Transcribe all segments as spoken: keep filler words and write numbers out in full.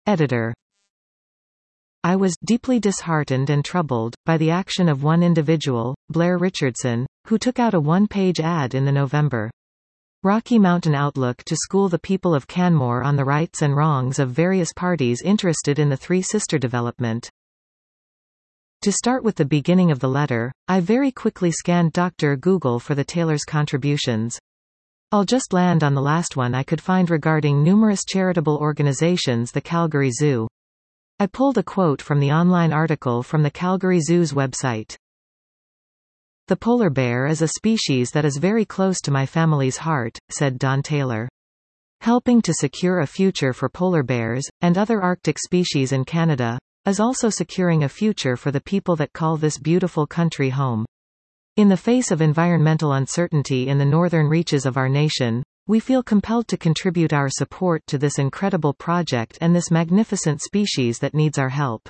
Editor. I was deeply disheartened and troubled by the action of one individual, Blair Richardson, who took out a one-page ad in the November Rocky Mountain Outlook to school the people of Canmore on the rights and wrongs of various parties interested in the Three Sister development. To start with the beginning of the letter, I very quickly scanned Doctor Google for the Taylor's contributions. I'll just land on the last one I could find regarding numerous charitable organizations, the Calgary Zoo. I pulled a quote from the online article from the Calgary Zoo's website. "The polar bear is a species that is very close to my family's heart," said Don Taylor. "Helping to secure a future for polar bears, and other Arctic species in Canada, is also securing a future for the people that call this beautiful country home. In the face of environmental uncertainty in the northern reaches of our nation, we feel compelled to contribute our support to this incredible project and this magnificent species that needs our help."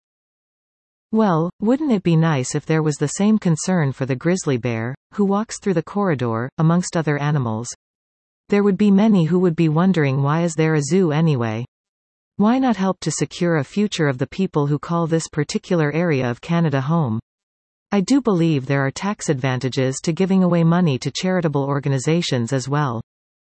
Well, wouldn't it be nice if there was the same concern for the grizzly bear, who walks through the corridor, amongst other animals? There would be many who would be wondering, why is there a zoo anyway? Why not help to secure a future of the people who call this particular area of Canada home? I do believe there are tax advantages to giving away money to charitable organizations as well.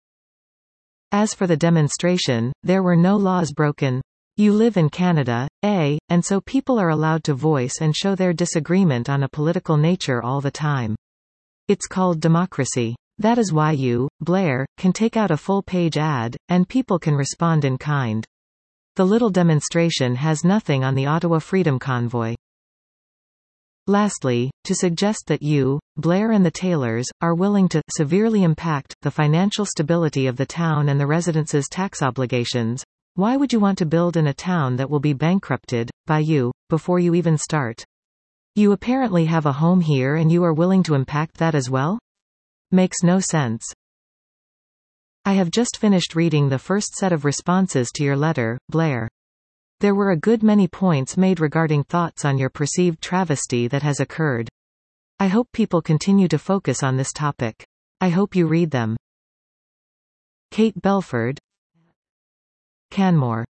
As for the demonstration, there were no laws broken. You live in Canada, eh, and so people are allowed to voice and show their disagreement on a political nature all the time. It's called democracy. That is why you, Blair, can take out a full-page ad, and people can respond in kind. The little demonstration has nothing on the Ottawa Freedom Convoy. Lastly, to suggest that you, Blair and the Taylors, are willing to severely impact the financial stability of the town and the residents' tax obligations, why would you want to build in a town that will be bankrupted by you before you even start? You apparently have a home here and you are willing to impact that as well? Makes no sense. I have just finished reading the first set of responses to your letter, Blair. There were a good many points made regarding thoughts on your perceived travesty that has occurred. I hope people continue to focus on this topic. I hope you read them. Kate Belford, Canmore.